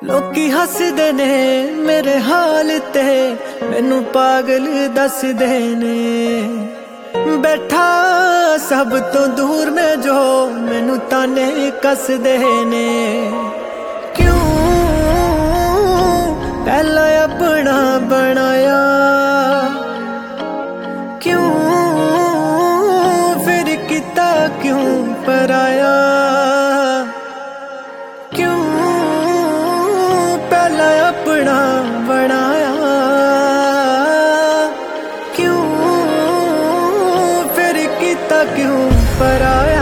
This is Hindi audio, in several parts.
लोकी हसदे ने मेरे हाल ते, मैनू पागल दसदे ने। बैठा सब तो दूर में जो मैनू ताने कसदे ने। क्यों पहला अपना बनाया, क्यों फिर किता क्यों पराया। क्यों पहला अपना बनाया, क्यों फिर किता क्यों पराया।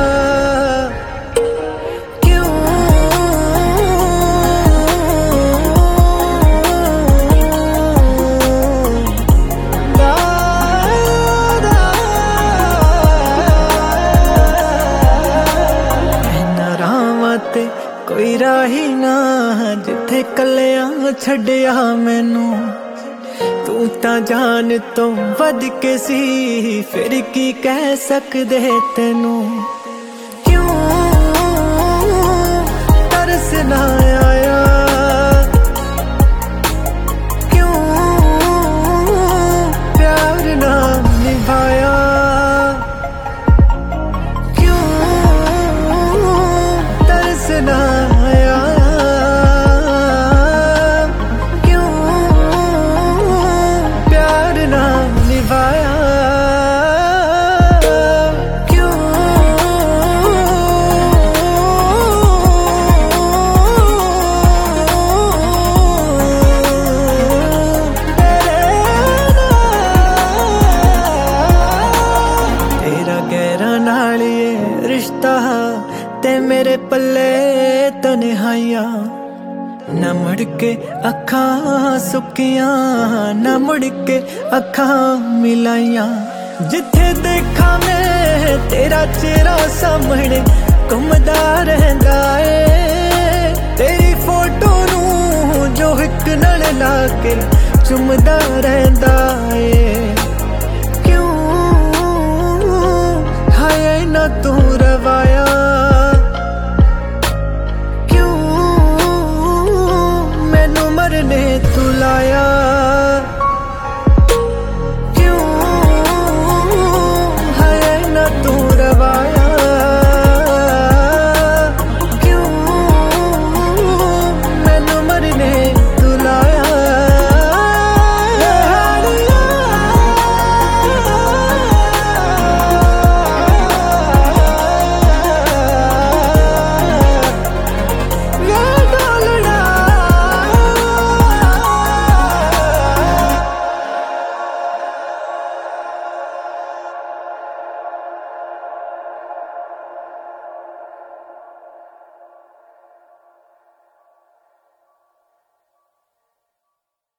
कोई राही ना जिथे कलियां छड़िया मैनू, तू ता जान तो वध के सी, फिर की कह सकदे तेनू। क्यों तरस ना आया, क्यों प्यार ना निभाया। क्यों तरस ना आया, क्यों प्यार ना निभाया। क्यों तेरा गहरा नाल ये रिश्ता ते मेरे पल्ले तन्हाइयां। ना मुड़ के अखां सुकियां, ना मुड़ के अखां मिलाइयां। जिथे देखा मैं तेरा चेहरा सामने घुमदा रहंदा ए, तेरी फोटो नू जो हिक नाल ला के चुमदा रहंदा ए। क्यों हाय ना तू रवाया, मरने तू लाया।